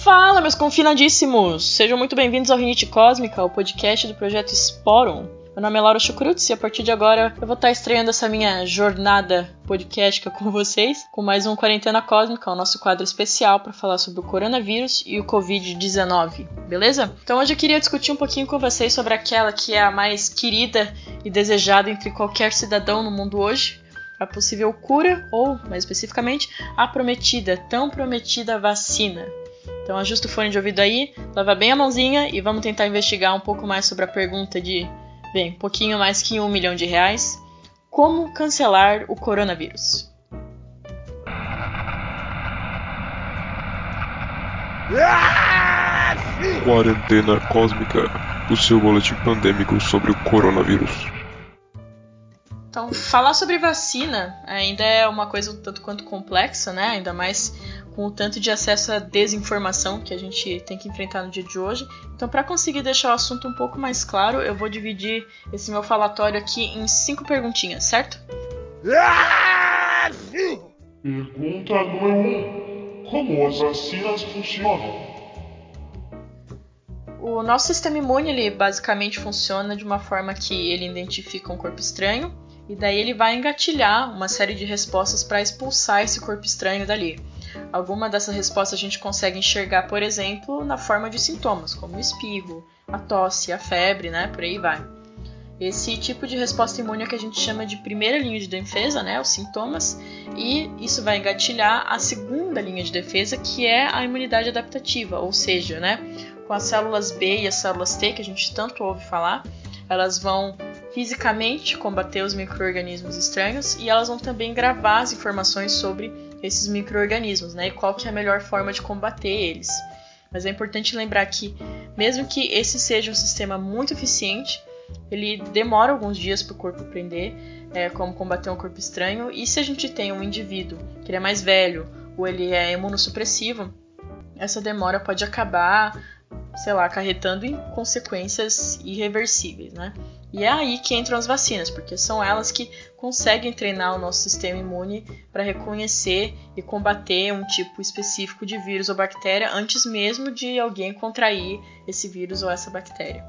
Fala, meus confinadíssimos! Sejam muito bem-vindos ao Rinite Cósmica, o podcast do Projeto Sporum. Meu nome é Laura Chucrutz e a partir de agora eu vou estar estreando essa minha jornada podcastica com vocês, com mais um Quarentena Cósmica, o nosso quadro especial para falar sobre o coronavírus e o Covid-19, beleza? Então hoje eu queria discutir um pouquinho com vocês sobre aquela que é a mais querida e desejada entre qualquer cidadão no mundo hoje, a possível cura, ou, mais especificamente, a prometida, tão prometida vacina. Então ajusta o fone de ouvido aí, lava bem a mãozinha e vamos tentar investigar um pouco mais sobre a pergunta de, bem, um pouquinho mais que R$1 milhão. Como cancelar o coronavírus? Quarentena Cósmica, o seu boletim pandêmico sobre o coronavírus. Então, falar sobre vacina ainda é uma coisa um tanto quanto complexa, né? Ainda mais com o tanto de acesso à desinformação que a gente tem que enfrentar no dia de hoje. Então, para conseguir deixar o assunto um pouco mais claro, eu vou dividir esse meu falatório aqui em 5 perguntinhas, certo? Pergunta número 1. Como as vacinas funcionam? O nosso sistema imune, ele basicamente funciona de uma forma que ele identifica um corpo estranho e daí ele vai engatilhar uma série de respostas para expulsar esse corpo estranho dali. Alguma dessas respostas a gente consegue enxergar, por exemplo, na forma de sintomas, como o espirro, a tosse, a febre, né? Por aí vai. Esse tipo de resposta imune é que a gente chama de primeira linha de defesa, né? Os sintomas, e isso vai engatilhar a segunda linha de defesa, que é a imunidade adaptativa, ou seja, né? Com as células B e as células T, que a gente tanto ouve falar, elas vão fisicamente combater os micro-organismos estranhos e elas vão também gravar as informações sobre esses micro-organismos, né? E qual que é a melhor forma de combater eles. Mas é importante lembrar que, mesmo que esse seja um sistema muito eficiente, ele demora alguns dias para o corpo aprender como combater um corpo estranho. E se a gente tem um indivíduo que ele é mais velho ou ele é imunossupressivo, essa demora pode acabar, acarretando em consequências irreversíveis, né? E é aí que entram as vacinas, porque são elas que conseguem treinar o nosso sistema imune para reconhecer e combater um tipo específico de vírus ou bactéria antes mesmo de alguém contrair esse vírus ou essa bactéria.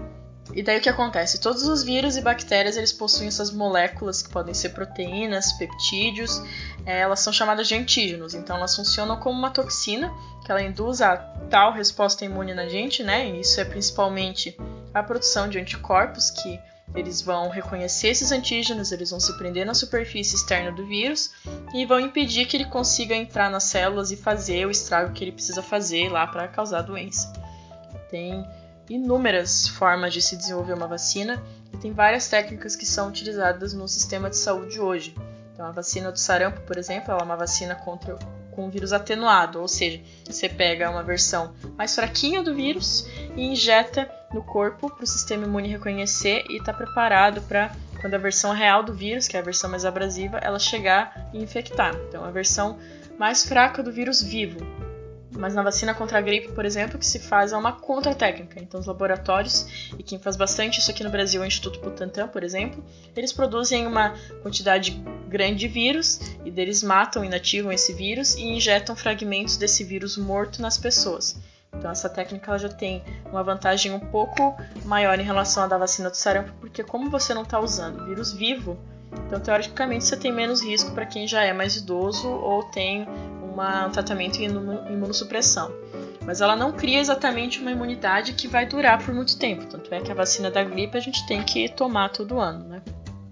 E daí o que acontece? Todos os vírus e bactérias eles possuem essas moléculas que podem ser proteínas, peptídeos, elas são chamadas de antígenos, então elas funcionam como uma toxina que ela induz a tal resposta imune na gente, né? E isso é principalmente a produção de anticorpos que eles vão reconhecer esses antígenos, eles vão se prender na superfície externa do vírus e vão impedir que ele consiga entrar nas células e fazer o estrago que ele precisa fazer lá para causar a doença. Tem inúmeras formas de se desenvolver uma vacina e tem várias técnicas que são utilizadas no sistema de saúde hoje. Então, a vacina do sarampo, por exemplo, ela é uma vacina com um vírus atenuado, ou seja, você pega uma versão mais fraquinha do vírus e injeta no corpo para o sistema imune reconhecer e estar preparado para, quando a versão real do vírus, que é a versão mais abrasiva, ela chegar e infectar. Então, a versão mais fraca do vírus vivo. Mas na vacina contra a gripe, por exemplo, o que se faz é uma contra-técnica. Então, os laboratórios, e quem faz bastante isso aqui no Brasil é o Instituto Butantan, por exemplo, eles produzem uma quantidade grande de vírus e eles matam, inativam esse vírus e injetam fragmentos desse vírus morto nas pessoas. Então, essa técnica ela já tem uma vantagem um pouco maior em relação à da vacina do sarampo, porque como você não está usando vírus vivo, então, teoricamente, você tem menos risco para quem já é mais idoso ou tem um tratamento em imunossupressão. Mas ela não cria exatamente uma imunidade que vai durar por muito tempo. Tanto é que a vacina da gripe a gente tem que tomar todo ano, né?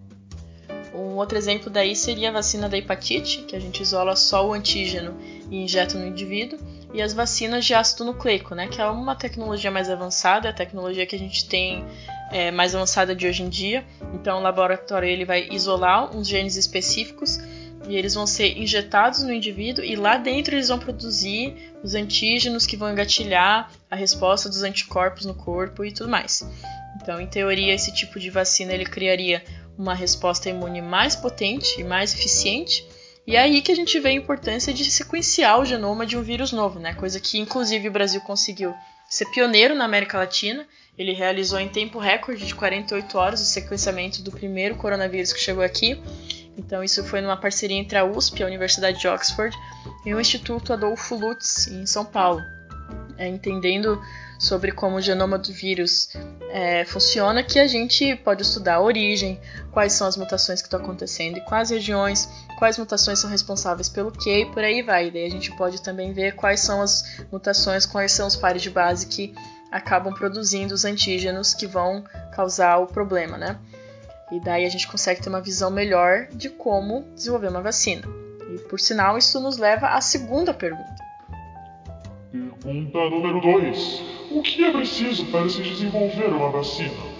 Um outro exemplo daí seria a vacina da hepatite, que a gente isola só o antígeno e injeta no indivíduo. E as vacinas de ácido nucleico, né? Que é uma tecnologia mais avançada, a tecnologia que a gente tem mais avançada de hoje em dia. Então o laboratório ele vai isolar uns genes específicos e eles vão ser injetados no indivíduo e lá dentro eles vão produzir os antígenos que vão engatilhar a resposta dos anticorpos no corpo e tudo mais. Então, em teoria, esse tipo de vacina ele criaria uma resposta imune mais potente e mais eficiente. E é aí que a gente vê a importância de sequenciar o genoma de um vírus novo, né? Coisa que, inclusive, o Brasil conseguiu ser pioneiro na América Latina. Ele realizou em tempo recorde de 48 horas o sequenciamento do primeiro coronavírus que chegou aqui. Então, isso foi numa parceria entre a USP, a Universidade de Oxford, e o Instituto Adolfo Lutz, em São Paulo. entendendo sobre como o genoma do vírus funciona, que a gente pode estudar a origem, quais são as mutações que estão acontecendo em quais regiões, quais mutações são responsáveis pelo quê, e por aí vai. Daí a gente pode também ver quais são as mutações, quais são os pares de base que acabam produzindo os antígenos que vão causar o problema, né? E daí a gente consegue ter uma visão melhor de como desenvolver uma vacina. E, por sinal, isso nos leva à segunda pergunta. Pergunta número 2. O que é preciso para se desenvolver uma vacina?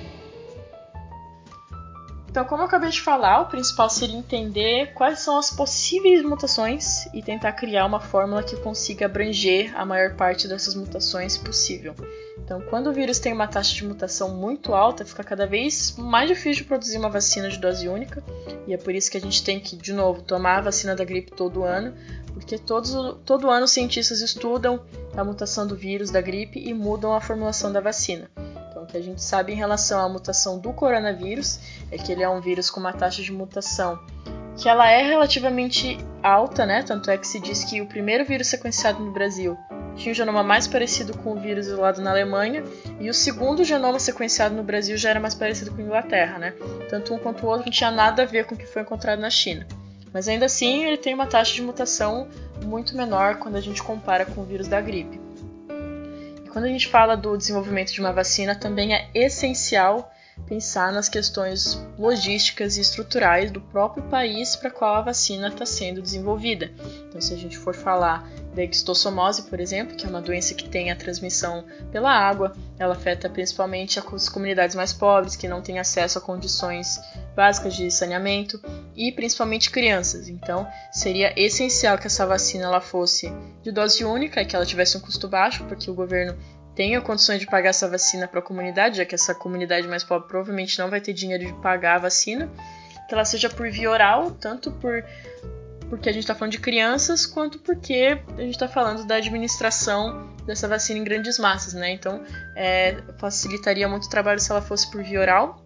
Então, como eu acabei de falar, o principal seria entender quais são as possíveis mutações e tentar criar uma fórmula que consiga abranger a maior parte dessas mutações possível. Então, quando o vírus tem uma taxa de mutação muito alta, fica cada vez mais difícil de produzir uma vacina de dose única, e é por isso que a gente tem que, de novo, tomar a vacina da gripe todo ano, porque todo ano os cientistas estudam a mutação do vírus da gripe e mudam a formulação da vacina. Então, o que a gente sabe em relação à mutação do coronavírus é que ele é um vírus com uma taxa de mutação que ela é relativamente alta, né? Tanto é que se diz que o primeiro vírus sequenciado no Brasil tinha um genoma mais parecido com o vírus isolado na Alemanha, e o segundo genoma sequenciado no Brasil já era mais parecido com a Inglaterra, né? Tanto um quanto o outro não tinha nada a ver com o que foi encontrado na China. Mas ainda assim, ele tem uma taxa de mutação muito menor quando a gente compara com o vírus da gripe. E quando a gente fala do desenvolvimento de uma vacina, também é essencial pensar nas questões logísticas e estruturais do próprio país para qual a vacina está sendo desenvolvida. Então, se a gente for falar da esquistossomose, por exemplo, que é uma doença que tem a transmissão pela água, ela afeta principalmente as comunidades mais pobres, que não têm acesso a condições básicas de saneamento, e principalmente crianças. Então, seria essencial que essa vacina ela fosse de dose única e que ela tivesse um custo baixo, porque o governo tenha condições de pagar essa vacina para a comunidade, já que essa comunidade mais pobre provavelmente não vai ter dinheiro de pagar a vacina, que ela seja por via oral, tanto porque a gente está falando de crianças, quanto porque a gente está falando da administração dessa vacina em grandes massas, né? Então, facilitaria muito o trabalho se ela fosse por via oral.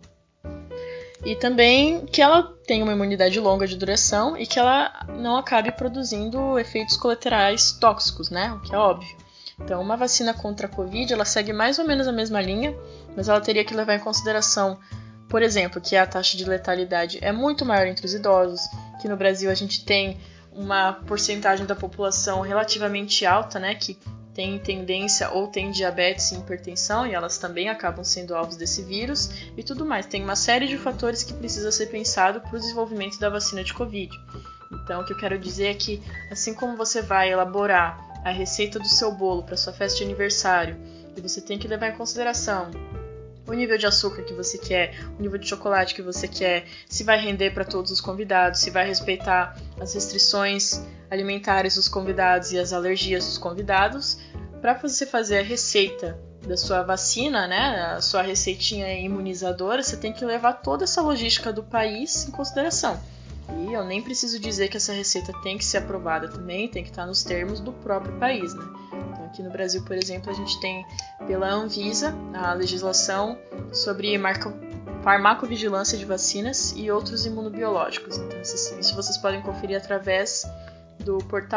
E também que ela tenha uma imunidade longa de duração e que ela não acabe produzindo efeitos colaterais tóxicos, né? O que é óbvio. Então, uma vacina contra a Covid, ela segue mais ou menos a mesma linha, mas ela teria que levar em consideração, por exemplo, que a taxa de letalidade é muito maior entre os idosos, que no Brasil a gente tem uma porcentagem da população relativamente alta, né, que tem tendência ou tem diabetes e hipertensão, e elas também acabam sendo alvos desse vírus, e tudo mais. Tem uma série de fatores que precisa ser pensado para o desenvolvimento da vacina de Covid. Então, o que eu quero dizer é que, assim como você vai elaborar a receita do seu bolo para sua festa de aniversário, e você tem que levar em consideração o nível de açúcar que você quer, o nível de chocolate que você quer, se vai render para todos os convidados, se vai respeitar as restrições alimentares dos convidados e as alergias dos convidados. Para você fazer a receita da sua vacina, né, a sua receitinha imunizadora, você tem que levar toda essa logística do país em consideração. E eu nem preciso dizer que essa receita tem que ser aprovada também, tem que estar nos termos do próprio país, né? Então, aqui no Brasil, por exemplo, a gente tem pela Anvisa a legislação sobre farmacovigilância de vacinas e outros imunobiológicos. Então, isso vocês podem conferir através do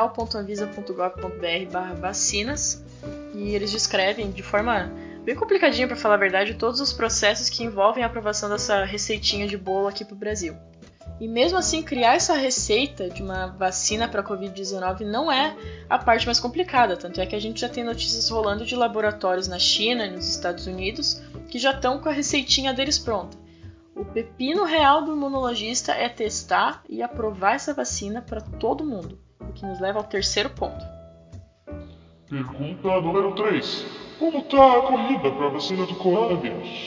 portal.anvisa.gov.br/vacinas, e eles descrevem de forma bem complicadinha, para falar a verdade, todos os processos que envolvem a aprovação dessa receitinha de bolo aqui para o Brasil. E mesmo assim, criar essa receita de uma vacina para a Covid-19 não é a parte mais complicada, tanto é que a gente já tem notícias rolando de laboratórios na China e nos Estados Unidos que já estão com a receitinha deles pronta. O pepino real do imunologista é testar e aprovar essa vacina para todo mundo, o que nos leva ao terceiro ponto. Pergunta número 3. Como está a corrida para a vacina do coronavírus?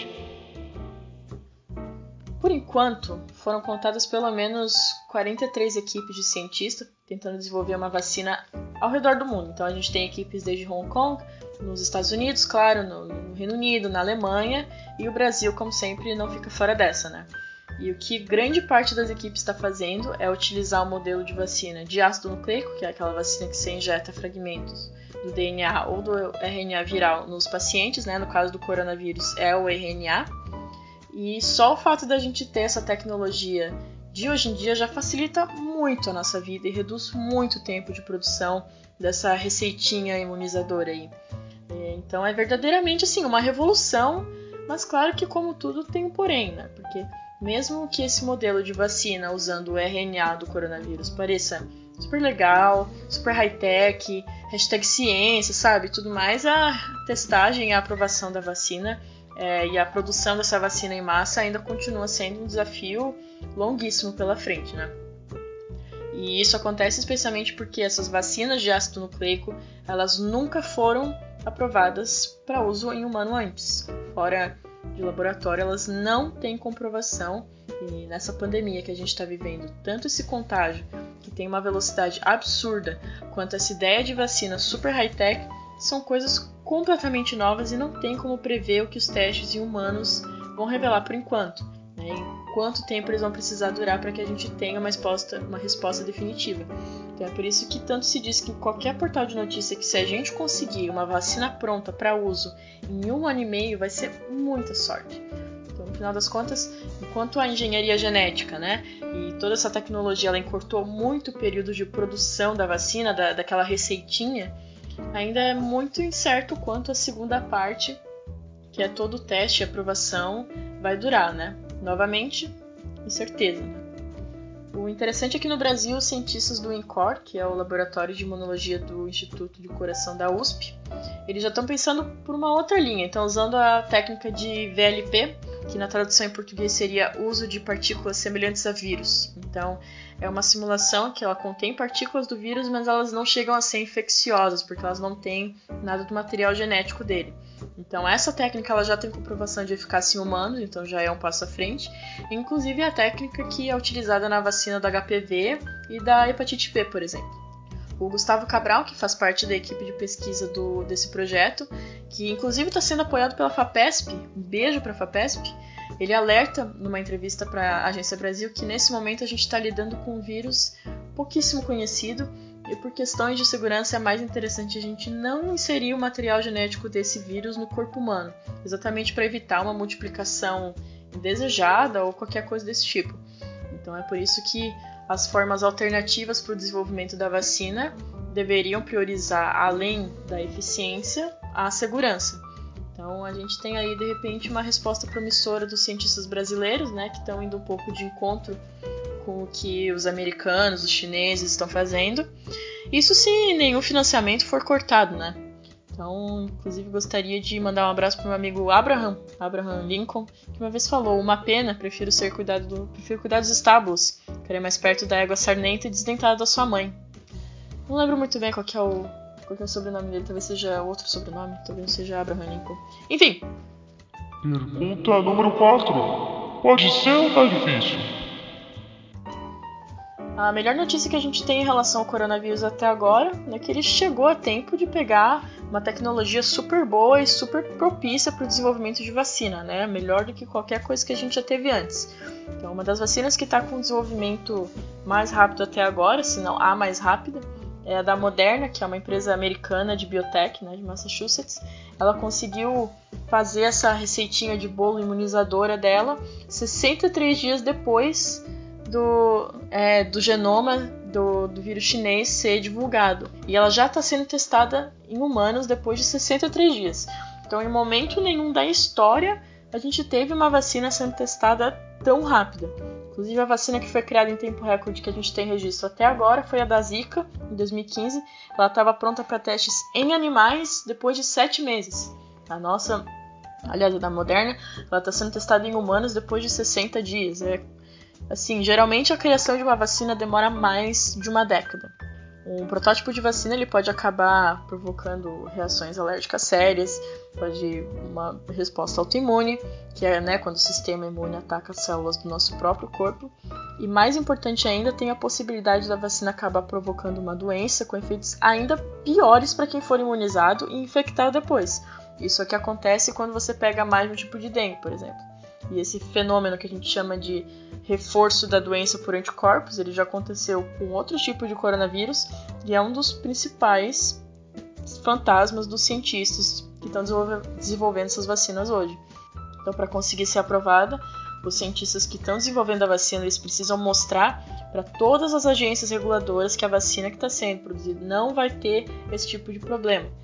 Por enquanto, foram contadas pelo menos 43 equipes de cientistas tentando desenvolver uma vacina ao redor do mundo. Então a gente tem equipes desde Hong Kong, nos Estados Unidos, claro, no Reino Unido, na Alemanha, e o Brasil, como sempre, não fica fora dessa, né? E o que grande parte das equipes está fazendo é utilizar o modelo de vacina de ácido nucleico, que é aquela vacina que você injeta fragmentos do DNA ou do RNA viral nos pacientes, né? No caso do coronavírus é o RNA. E só o fato da gente ter essa tecnologia de hoje em dia já facilita muito a nossa vida e reduz muito o tempo de produção dessa receitinha imunizadora aí. Então é verdadeiramente assim, uma revolução, mas claro que como tudo tem um porém, né? Porque mesmo que esse modelo de vacina usando o RNA do coronavírus pareça super legal, super high-tech, #ciência, sabe? Tudo mais, a testagem e a aprovação da vacina e a produção dessa vacina em massa ainda continua sendo um desafio longuíssimo pela frente, né? E isso acontece especialmente porque essas vacinas de ácido nucleico, elas nunca foram aprovadas para uso em humano antes. Fora de laboratório, elas não têm comprovação. E nessa pandemia que a gente está vivendo, tanto esse contágio, que tem uma velocidade absurda, quanto essa ideia de vacina super high-tech, são coisas completamente novas e não tem como prever o que os testes em humanos vão revelar por enquanto. Né? Em quanto tempo eles vão precisar durar para que a gente tenha uma resposta definitiva. Então é por isso que tanto se diz que em qualquer portal de notícia que se a gente conseguir uma vacina pronta para uso em 1 ano e meio, vai ser muita sorte. Então, no final das contas, enquanto a engenharia genética, né, e toda essa tecnologia ela encurtou muito o período de produção da vacina, daquela receitinha, ainda é muito incerto quanto a segunda parte, que é todo o teste e aprovação, vai durar, né? Novamente, incerteza. Né? O interessante é que no Brasil, os cientistas do INCOR, que é o Laboratório de Imunologia do Instituto de Coração da USP, eles já estão pensando por uma outra linha. Então, usando a técnica de VLP, que na tradução em português seria uso de partículas semelhantes a vírus. Então, é uma simulação que ela contém partículas do vírus, mas elas não chegam a ser infecciosas, porque elas não têm nada do material genético dele. Então, essa técnica ela já tem comprovação de eficácia em humanos, então já é um passo à frente. Inclusive, a técnica que é utilizada na vacina do HPV e da hepatite B, por exemplo. O Gustavo Cabral, que faz parte da equipe de pesquisa desse projeto, que inclusive está sendo apoiado pela FAPESP, um beijo para a FAPESP, ele alerta numa entrevista para a Agência Brasil que nesse momento a gente está lidando com um vírus pouquíssimo conhecido e por questões de segurança é mais interessante a gente não inserir o material genético desse vírus no corpo humano, exatamente para evitar uma multiplicação indesejada ou qualquer coisa desse tipo. Então é por isso que as formas alternativas para o desenvolvimento da vacina deveriam priorizar, além da eficiência, a segurança. Então a gente tem aí, de repente, uma resposta promissora dos cientistas brasileiros, né, que estão indo um pouco de encontro com o que os americanos, os chineses estão fazendo. Isso se nenhum financiamento for cortado, né? Então, inclusive, gostaria de mandar um abraço para o meu amigo Abraham Lincoln, que uma vez falou: uma pena, prefiro cuidar dos estábulos, querer mais perto da égua sarnenta e desdentada da sua mãe. Não lembro muito bem qual que é o sobrenome dele, talvez seja outro sobrenome, talvez seja Abraham Lincoln. Enfim. Pergunta número 4. Pode ser ou tá difícil? A melhor notícia que a gente tem em relação ao coronavírus até agora é que ele chegou a tempo de pegar uma tecnologia super boa e super propícia para o desenvolvimento de vacina, né? Melhor do que qualquer coisa que a gente já teve antes. Então, uma das vacinas que está com desenvolvimento mais rápido até agora, se não a mais rápida, é a da Moderna, que é uma empresa americana de biotech, né, de Massachusetts. Ela conseguiu fazer essa receitinha de bolo imunizadora dela 63 dias depois do genoma do vírus chinês ser divulgado. E ela já está sendo testada em humanos depois de 63 dias. Então, em momento nenhum da história, a gente teve uma vacina sendo testada tão rápida. Inclusive, a vacina que foi criada em tempo recorde que a gente tem registro até agora foi a da Zika, em 2015. Ela estava pronta para testes em animais depois de 7 meses. A da Moderna, ela está sendo testada em humanos depois de 60 dias. Assim, geralmente a criação de uma vacina demora mais de uma década. Um protótipo de vacina ele pode acabar provocando reações alérgicas sérias, pode uma resposta autoimune, que é, né, quando o sistema imune ataca as células do nosso próprio corpo. E mais importante ainda, tem a possibilidade da vacina acabar provocando uma doença com efeitos ainda piores para quem for imunizado e infectado depois. Isso é o que acontece quando você pega mais de um tipo de dengue, por exemplo. E esse fenômeno que a gente chama de reforço da doença por anticorpos, ele já aconteceu com outro tipo de coronavírus e é um dos principais fantasmas dos cientistas que estão desenvolvendo essas vacinas hoje. Então, para conseguir ser aprovada, os cientistas que estão desenvolvendo a vacina, eles precisam mostrar para todas as agências reguladoras que a vacina que está sendo produzida não vai ter esse tipo de problema.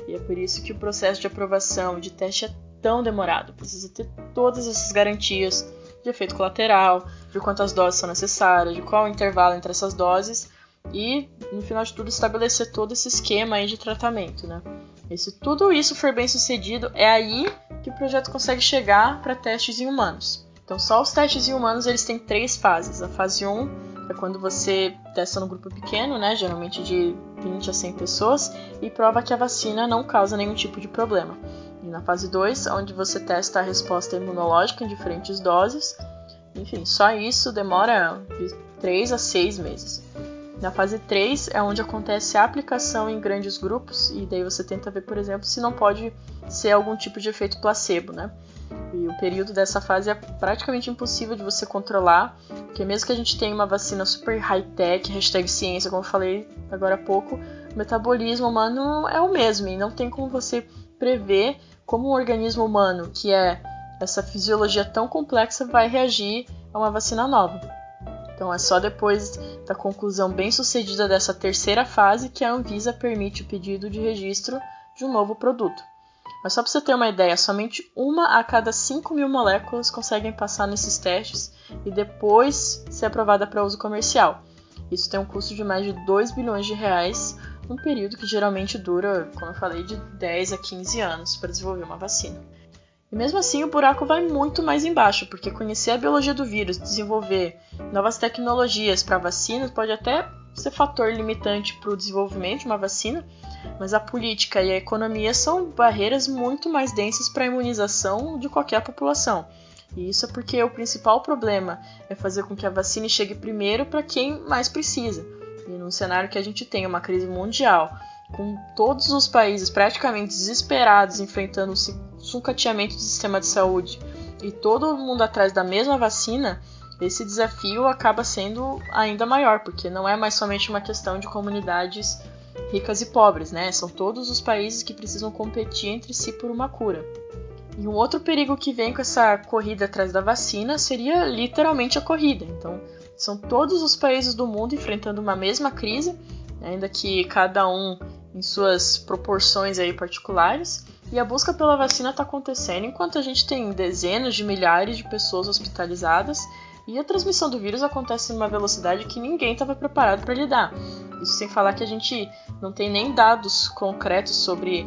E é por isso que o processo de aprovação de teste é tão demorado. Precisa ter todas essas garantias de efeito colateral, de quantas doses são necessárias, de qual o intervalo entre essas doses e, no final de tudo, estabelecer todo esse esquema aí de tratamento, né? E se tudo isso for bem sucedido, é aí que o projeto consegue chegar para testes em humanos. Então, só os testes em humanos eles têm 3 fases. A fase 1 é quando você testa no grupo pequeno, né, geralmente de 20 a 100 pessoas, e prova que a vacina não causa nenhum tipo de problema. E na fase 2, onde você testa a resposta imunológica em diferentes doses. Enfim, só isso demora de 3 a 6 meses. Na fase 3 é onde acontece a aplicação em grandes grupos, e daí você tenta ver, por exemplo, se não pode ser algum tipo de efeito placebo, né? E o período dessa fase é praticamente impossível de você controlar, porque mesmo que a gente tenha uma vacina super high-tech, #ciência, como eu falei agora há pouco, o metabolismo humano é o mesmo, e não tem como você prever como um organismo humano, que é essa fisiologia tão complexa, vai reagir a uma vacina nova. Então é só depois da conclusão bem-sucedida dessa terceira fase que a Anvisa permite o pedido de registro de um novo produto. Mas só para você ter uma ideia, somente 1 a cada 5.000 moléculas conseguem passar nesses testes e depois ser aprovada para uso comercial. Isso tem um custo de mais de 2 bilhões de reais, num período que geralmente dura, como eu falei, de 10 a 15 anos para desenvolver uma vacina. E mesmo assim o buraco vai muito mais embaixo, porque conhecer a biologia do vírus, desenvolver novas tecnologias para vacinas pode até ser fator limitante para o desenvolvimento de uma vacina, mas a política e a economia são barreiras muito mais densas para a imunização de qualquer população. E isso é porque o principal problema é fazer com que a vacina chegue primeiro para quem mais precisa. E num cenário que a gente tem uma crise mundial, com todos os países praticamente desesperados enfrentando o sucateamento do sistema de saúde e todo mundo atrás da mesma vacina, esse desafio acaba sendo ainda maior, porque não é mais somente uma questão de comunidades ricas e pobres, né? São todos os países que precisam competir entre si por uma cura. E um outro perigo que vem com essa corrida atrás da vacina seria literalmente a corrida. Então, são todos os países do mundo enfrentando uma mesma crise, ainda que cada um em suas proporções aí particulares, e a busca pela vacina está acontecendo enquanto a gente tem dezenas de milhares de pessoas hospitalizadas e a transmissão do vírus acontece numa velocidade que ninguém estava preparado para lidar. Isso sem falar que a gente não tem nem dados concretos sobre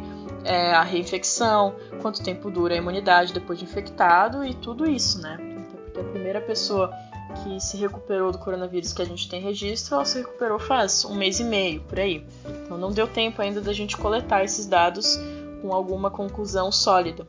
a reinfecção, quanto tempo dura a imunidade depois de infectado e tudo isso, né? Porque a primeira pessoa que se recuperou do coronavírus que a gente tem registro, ela se recuperou faz 1 mês e meio, por aí. Então não deu tempo ainda da gente coletar esses dados com alguma conclusão sólida.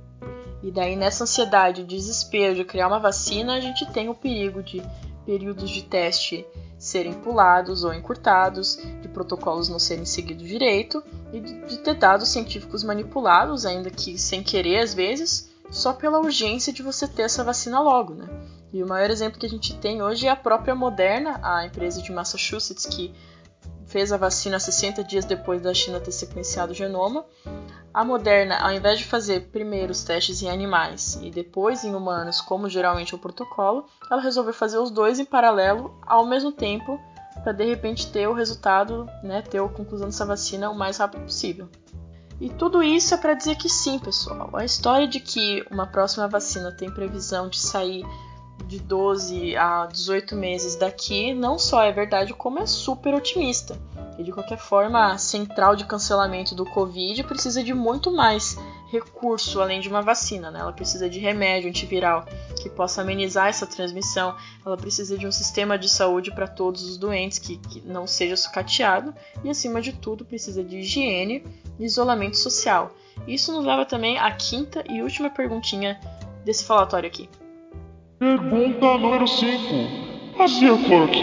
E daí nessa ansiedade, desespero de criar uma vacina, a gente tem o perigo de períodos de teste serem pulados ou encurtados, de protocolos não serem seguidos direito e de ter dados científicos manipulados, ainda que sem querer às vezes, só pela urgência de você ter essa vacina logo, né? E o maior exemplo que a gente tem hoje é a própria Moderna, a empresa de Massachusetts que fez a vacina 60 dias depois da China ter sequenciado o genoma. A Moderna, ao invés de fazer primeiro os testes em animais e depois em humanos, como geralmente é o protocolo, ela resolveu fazer os dois em paralelo ao mesmo tempo para de repente ter o resultado, né, ter a conclusão dessa vacina o mais rápido possível. E tudo isso é para dizer que sim, pessoal, a história de que uma próxima vacina tem previsão de sair de 12 a 18 meses daqui não só é verdade, como é super otimista. E de qualquer forma, a central de cancelamento do Covid precisa de muito mais recurso além de uma vacina, né? Ela precisa de remédio antiviral que possa amenizar essa transmissão, ela precisa de um sistema de saúde para todos os doentes que não seja sucateado e, acima de tudo, precisa de higiene e isolamento social. Isso nos leva também à quinta e última perguntinha desse falatório aqui. Pergunta número 5. Fazia Cork.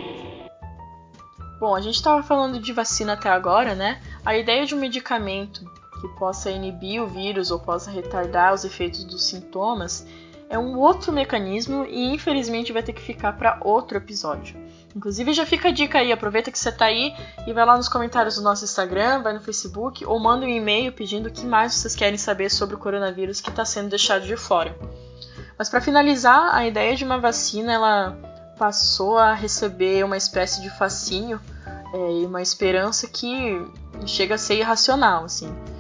Bom, a gente estava falando de vacina até agora, né? A ideia de um medicamento que possa inibir o vírus ou possa retardar os efeitos dos sintomas é um outro mecanismo e infelizmente vai ter que ficar para outro episódio. Inclusive já fica a dica aí, aproveita que você está aí e vai lá nos comentários do nosso Instagram, vai no Facebook ou manda um e-mail pedindo o que mais vocês querem saber sobre o coronavírus que está sendo deixado de fora. Mas para finalizar, a ideia de uma vacina ela passou a receber uma espécie de fascínio e uma esperança que chega a ser irracional, assim.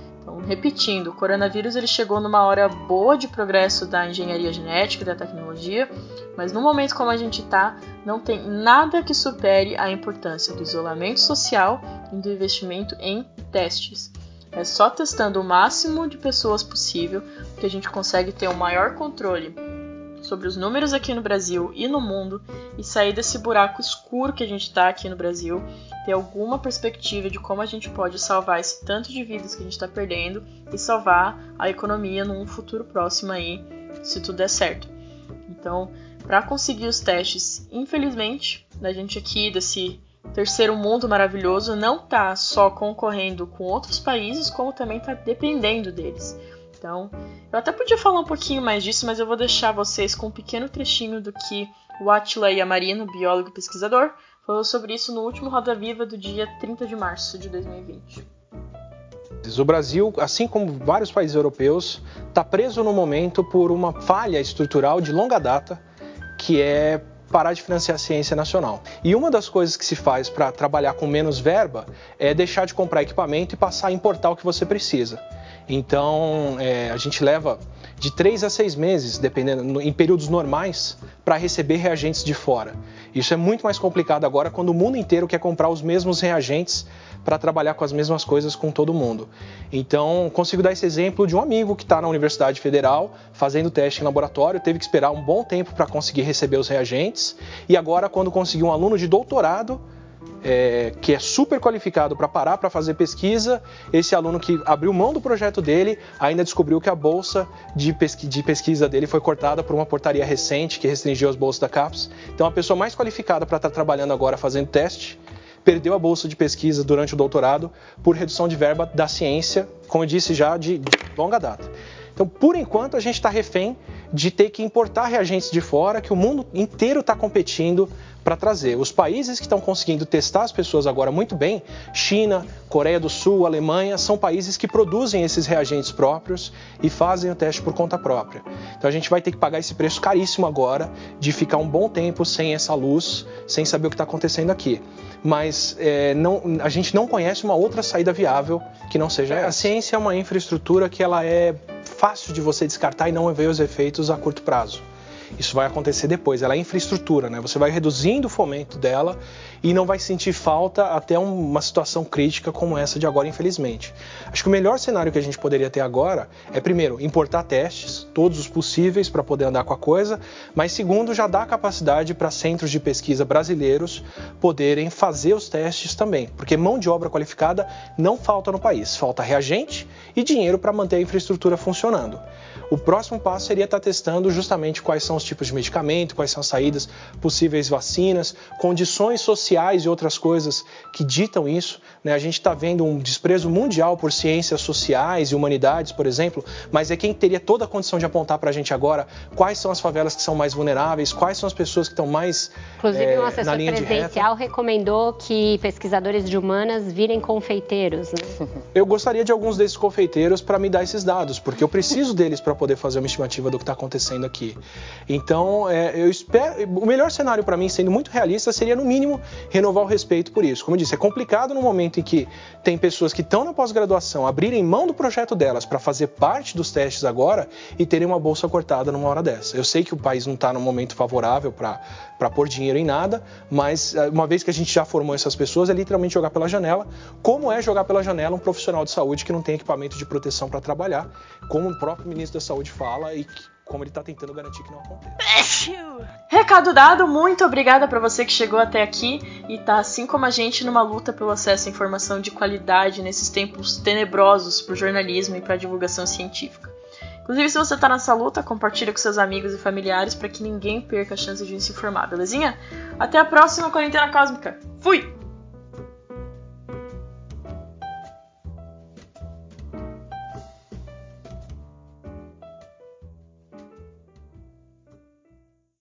repetindo, o coronavírus ele chegou numa hora boa de progresso da engenharia genética e da tecnologia, mas no momento como a gente está, não tem nada que supere a importância do isolamento social e do investimento em testes. É só testando o máximo de pessoas possível que a gente consegue ter um maior controle sobre os números aqui no Brasil e no mundo e sair desse buraco escuro que a gente está aqui no Brasil, ter alguma perspectiva de como a gente pode salvar esse tanto de vidas que a gente está perdendo e salvar a economia num futuro próximo aí, se tudo der certo. Então, para conseguir os testes, infelizmente, a gente aqui desse terceiro mundo maravilhoso não está só concorrendo com outros países, como também está dependendo deles. Então, eu até podia falar um pouquinho mais disso, mas eu vou deixar vocês com um pequeno trechinho do que o Átila Yamarino, biólogo e pesquisador, falou sobre isso no último Roda Viva do dia 30 de março de 2020. O Brasil, assim como vários países europeus, está preso no momento por uma falha estrutural de longa data, que é parar de financiar a ciência nacional. E uma das coisas que se faz para trabalhar com menos verba é deixar de comprar equipamento e passar a importar o que você precisa. Então, a gente leva de 3 a 6 meses, dependendo, em períodos normais, para receber reagentes de fora. Isso é muito mais complicado agora quando o mundo inteiro quer comprar os mesmos reagentes para trabalhar com as mesmas coisas com todo mundo. Então, consigo dar esse exemplo de um amigo que está na Universidade Federal fazendo teste em laboratório, teve que esperar um bom tempo para conseguir receber os reagentes, e agora, quando conseguiu um aluno de doutorado, que é super qualificado para parar para fazer pesquisa, esse aluno que abriu mão do projeto dele ainda descobriu que a bolsa de pesquisa dele foi cortada por uma portaria recente que restringiu as bolsas da CAPES. Então, a pessoa mais qualificada para estar trabalhando agora fazendo teste perdeu a bolsa de pesquisa durante o doutorado por redução de verba da ciência, como eu disse já, de longa data. Então, por enquanto, a gente está refém de ter que importar reagentes de fora, que o mundo inteiro está competindo para trazer. Os países que estão conseguindo testar as pessoas agora muito bem, China, Coreia do Sul, Alemanha, são países que produzem esses reagentes próprios e fazem o teste por conta própria. Então a gente vai ter que pagar esse preço caríssimo agora de ficar um bom tempo sem essa luz, sem saber o que está acontecendo aqui. Mas a gente não conhece uma outra saída viável que não seja essa. A ciência é uma infraestrutura que ela é fácil de você descartar e não ver os efeitos a curto prazo. Isso vai acontecer depois, ela é infraestrutura, né? Você vai reduzindo o fomento dela e não vai sentir falta até uma situação crítica como essa de agora, infelizmente. Acho que o melhor cenário que a gente poderia ter agora é, primeiro, importar testes, todos os possíveis para poder andar com a coisa, mas segundo, já dar capacidade para centros de pesquisa brasileiros poderem fazer os testes também, porque mão de obra qualificada não falta no país, falta reagente e dinheiro para manter a infraestrutura funcionando. O próximo passo seria estar testando justamente quais são os tipos de medicamento, quais são as saídas, possíveis vacinas, condições sociais e outras coisas que ditam isso, né? A gente está vendo um desprezo mundial por ciências sociais e humanidades, por exemplo, mas é quem teria toda a condição de apontar para a gente agora quais são as favelas que são mais vulneráveis, quais são as pessoas que estão mais Inclusive, um assessor presidencial recomendou que pesquisadores de humanas virem confeiteiros, né? Eu gostaria de alguns desses confeiteiros para me dar esses dados, porque eu preciso deles para poder fazer uma estimativa do que está acontecendo aqui. Então, eu espero. O melhor cenário para mim, sendo muito realista, seria, no mínimo, renovar o respeito por isso. Como eu disse, é complicado no momento em que tem pessoas que estão na pós-graduação abrirem mão do projeto delas para fazer parte dos testes agora e terem uma bolsa cortada numa hora dessa. Eu sei que o país não está num momento favorável para pôr dinheiro em nada, mas uma vez que a gente já formou essas pessoas, é literalmente jogar pela janela, como é jogar pela janela um profissional de saúde que não tem equipamento de proteção para trabalhar, como o próprio ministro da Saúde fala e como ele está tentando garantir que não aconteça. Recado dado, muito obrigada para você que chegou até aqui e tá, assim como a gente, numa luta pelo acesso à informação de qualidade nesses tempos tenebrosos para o jornalismo e para a divulgação científica. Inclusive, se você tá nessa luta, compartilha com seus amigos e familiares para que ninguém perca a chance de se informar, belezinha? Até a próxima Quarentena Cósmica. Fui!